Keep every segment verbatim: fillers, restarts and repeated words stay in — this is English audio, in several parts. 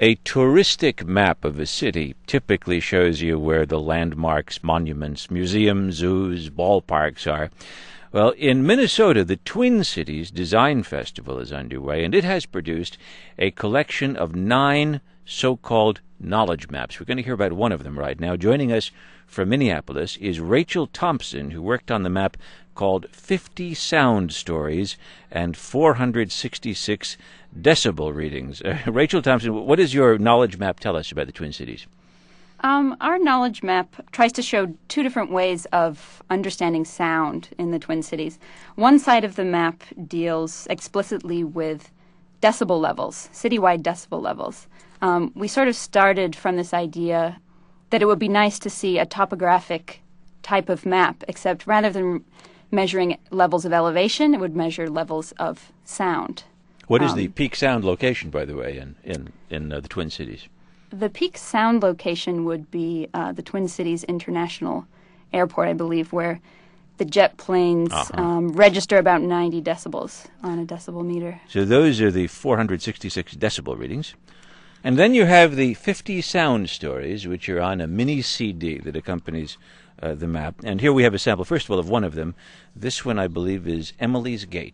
A touristic map of a city typically shows you where the landmarks, monuments, museums, zoos, ballparks are. Well, in Minnesota, the Twin Cities Design Festival is underway, and it has produced a collection of nine so-called knowledge maps. We're going to hear about one of them right now. Joining us from Minneapolis is Rachel Thompson, who worked on the map called fifty Sound Stories and four hundred sixty-six Decibel Readings. Uh, Rachel Thompson, what does your knowledge map tell us about the Twin Cities? Um, our knowledge map tries to show two different ways of understanding sound in the Twin Cities. One side of the map deals explicitly with decibel levels, citywide decibel levels. Um, we sort of started from this idea that it would be nice to see a topographic type of map, except rather than measuring levels of elevation, it would measure levels of sound. What is um, the peak sound location, by the way, in, in, in uh, the Twin Cities? The peak sound location would be uh, the Twin Cities International Airport, I believe, where the jet planes uh-huh. um, register about ninety decibels on a decibel meter. So those are the four hundred sixty-six decibel readings. And then you have the fifty Sound Stories, which are on a mini C D that accompanies uh, the map. And here we have a sample, first of all, of one of them. This one, I believe, is Emily's Gate.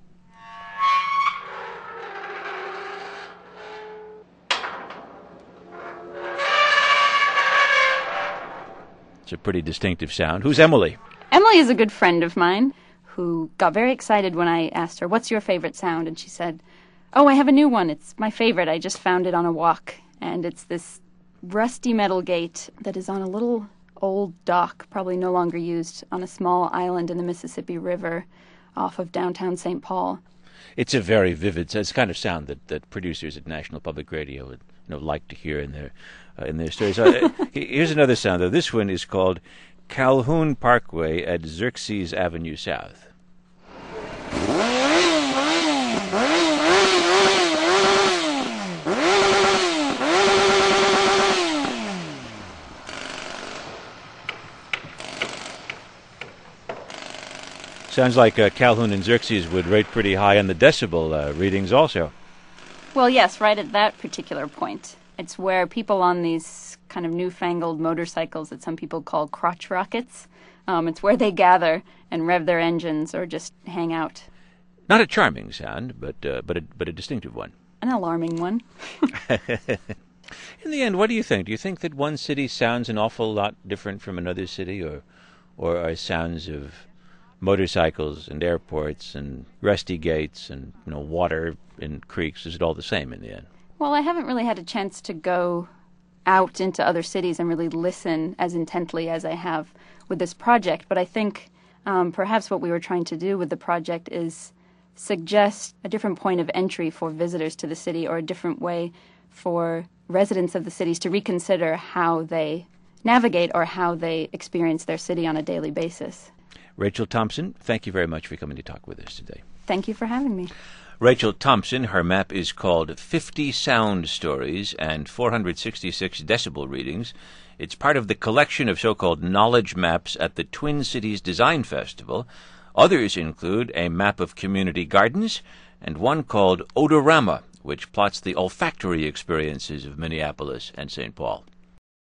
It's a pretty distinctive sound. Who's Emily? Emily is a good friend of mine who got very excited when I asked her, "What's your favorite sound?" And she said, "Oh, I have a new one. It's my favorite. I just found it on a walk." And it's this rusty metal gate that is on a little old dock, probably no longer used, on a small island in the Mississippi River off of downtown Saint Paul. It's a very vivid, it's the kind of sound that, that producers at National Public Radio would you know, like to hear in their uh, in their stories. Uh, here's another sound, though. This one is called Calhoun Parkway at Xerxes Avenue South. Sounds like uh, Calhoun and Xerxes would rate pretty high on the decibel uh, readings also. Well, yes, right at that particular point. It's where people on these kind of newfangled motorcycles that some people call crotch rockets, um, it's where they gather and rev their engines or just hang out. Not a charming sound, but uh, but a, but a distinctive one. An alarming one. In the end, what do you think? Do you think that one city sounds an awful lot different from another city, or or are sounds of motorcycles and airports and rusty gates and you know water in creeks, is it all the same in the end? Well, I haven't really had a chance to go out into other cities and really listen as intently as I have with this project, but I think um, perhaps what we were trying to do with the project is suggest a different point of entry for visitors to the city, or a different way for residents of the cities to reconsider how they navigate or how they experience their city on a daily basis. Rachel Thompson, thank you very much for coming to talk with us today. Thank you for having me. Rachel Thompson, her map is called fifty Sound Stories and four hundred sixty-six Decibel Readings. It's part of the collection of so-called knowledge maps at the Twin Cities Design Festival. Others include a map of community gardens and one called Odorama, which plots the olfactory experiences of Minneapolis and Saint Paul.